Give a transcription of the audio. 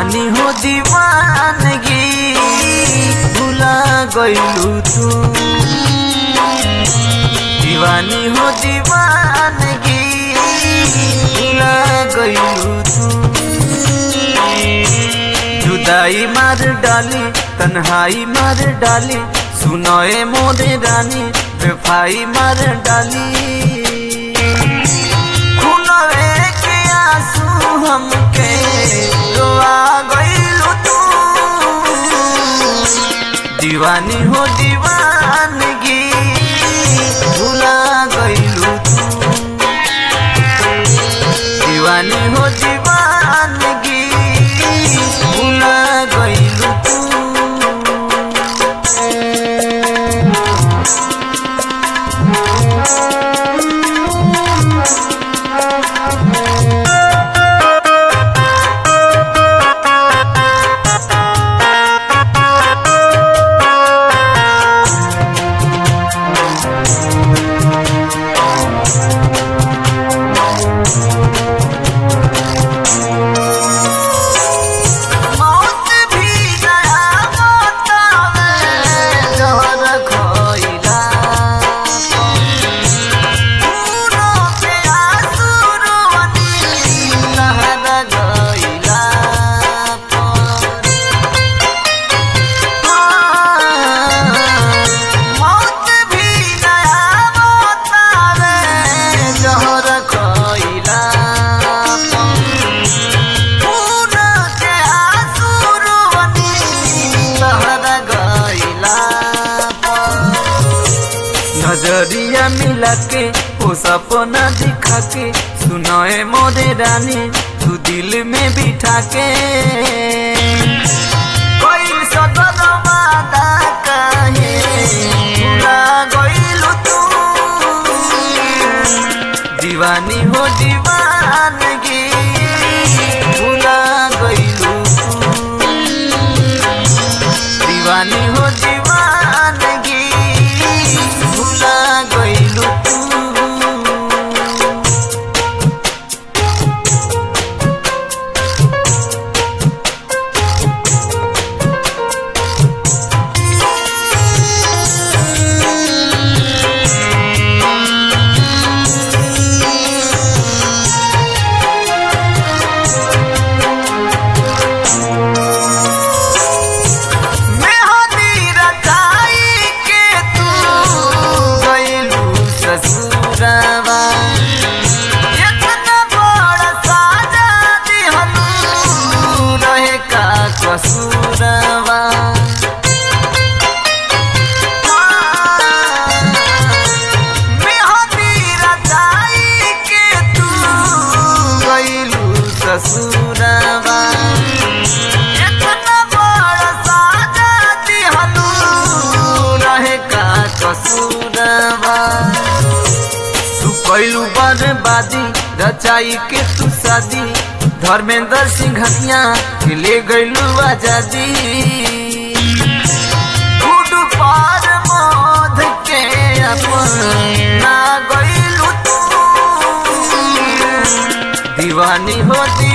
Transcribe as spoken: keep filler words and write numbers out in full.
दीवानी हो दीवानगी भुला गइलू तू। दीवानी हो दीवानगी भुला गइलू तू। जुदाई मार डाली तन्हाई मार डाली सुनाए मोरे रानी बेफाई मार डाली। खुलवे के आंसू हमके रोआ गइलू तू। दीवानी हो दीवानगी भुला गइलू तू। दीवानी हो दीवानगी भुला गइलू तू। नजरिया मिला के वो सपना दिखा के सुनाए मोरे रानी तू दिल में बिठा के। कोई सदन वादा काहे भुला गइलू तू। दीवानी हो दीवानगी भुला गइलू तू। दीवानी हो दीवानगी भुला गइलू तू। कसूरवा मेहंदी रचाई के तू गइलू ससुरवा। इतना बड़ा साजा दिहलू रहे का कसूरवा। तू कइलू बर्बादी रचाई के तू शादी धर्मेंद्र सिंह हथिया के ले गइलू आजादी। गुड पार मोध के अपना गइलू तू। दीवानी हो